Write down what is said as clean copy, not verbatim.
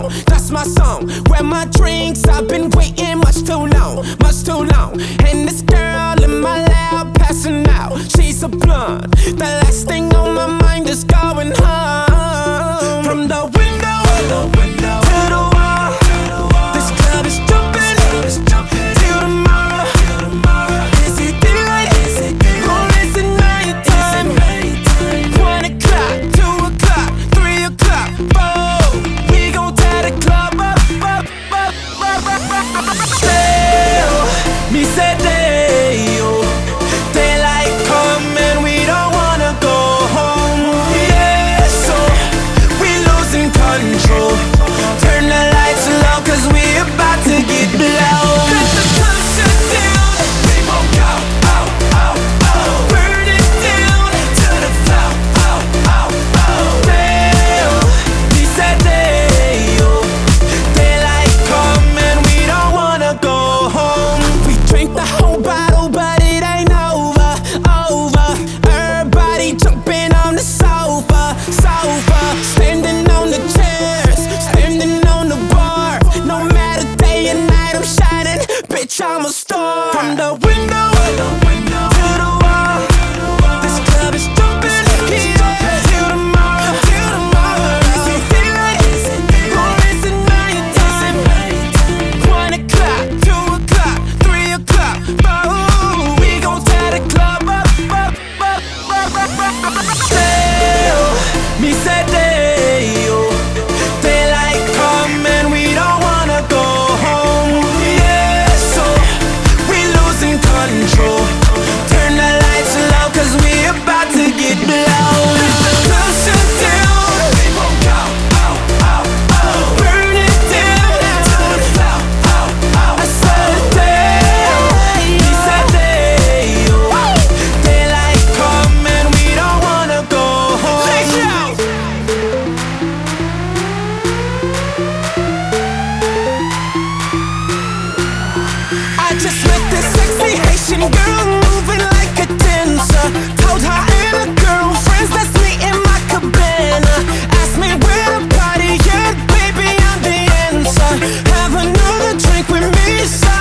That's my song. Grab my drinks, I've been waiting much too long, much too long. And this girl in my lap passing out, she's a blunt. The last thing on my mind is going home. From the window to the wall, this club is jumping till tomorrow. Is it daylight or is it nighttime? 1 o'clock, 2 o'clock, 3 o'clock, 4. We gon' tear the club up. Me say daylight come and we don't wanna go home. Yeah, so we losing control. Turn the lights low 'cause we about to get blown. Let the sun shut down, we won't go, burn it down to the floor, Damn, we said daylight come and we don't wanna go home. We drink the whole bottle but it ain't over. Everybody jumping on the sofa. Standing on the chairs, standing on the bar. No matter day and night I'm shining, bitch I'm a star. From the window to the wall, this club is jumping till tomorrow. Is it daylight or is it nighttime? 1 o'clock, 2 o'clock, 3 o'clock, 4. We gon' tear the club up. Me say daylight come and we don't wanna go home. Yeah, so we losing control. Turn the lights low 'cause we about to get blown. Let the sun shut down, we won't go, burn it down to the floor. I said we said daylight come and we don't wanna go home. I just met this sexy Haitian girl moving like a dancer. Told her and her girlfriends let's meet in my cabana. Asked me where the party at, baby I'm the answer. Have another drink with me, so